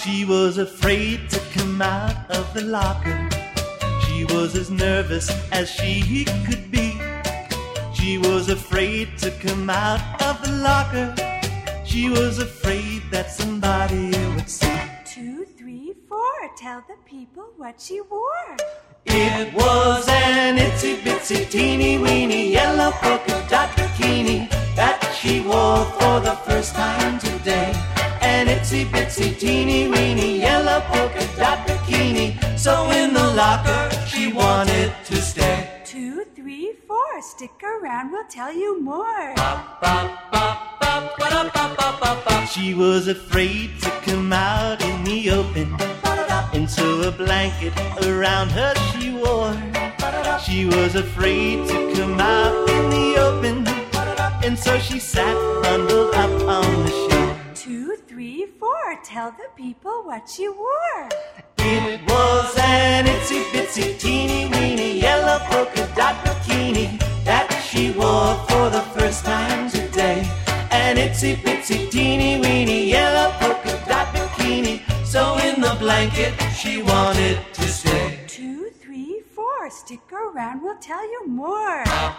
She was afraid to come out of the locker. She was as nervous as she could be. She was afraid to come out of the locker. She was afraid that somebody would see. 2, 3, 4, tell the people what she wore. It was an itsy bitsy teeny weeny yellow polka dot bikini that she wore for the first time today. An itsy bitsy teeny weeny yellow polka dot bikini. So in the locker she wanted to stay. 2, 3, 4, stick around, we'll tell you more. She was afraid to come out in the open, and so a blanket around her she wore. She was afraid to come out in the open, and so she sat bundled up on the shore. 2, 3, 4, tell the people what she wore. It was an itsy bitsy teeny weeny yellow polka dot bikini that she wore for the first time today. An itsy bitsy teeny weeny yellow polka dot bikini. So in the blanket she wanted to stay. 2, 3, 4, stick around, we'll tell you more.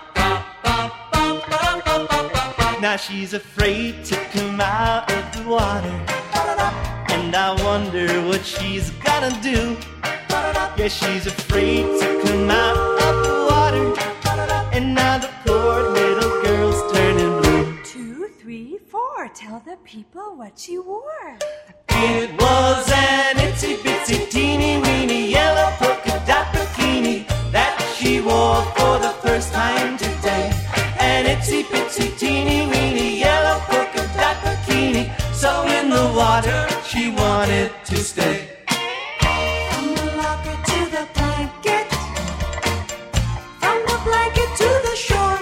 Now she's afraid to come out of the water, and I wonder what she's gonna do. Yeah, she's afraid to come out of the water, and now the poor little girl's turning blue. 2, 3, 4, tell the people what she wore. It was an itsy bitsy teeny weeny yellow polka dot bikini that she wore for the first time today. An itsy bitsy teeny weeny yellow polka dot bikini. So in the water she wanted to stay. From the locker to the blanket, from the blanket to the shore,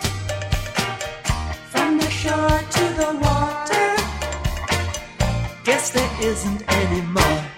from the shore to the water. Guess there isn't any more.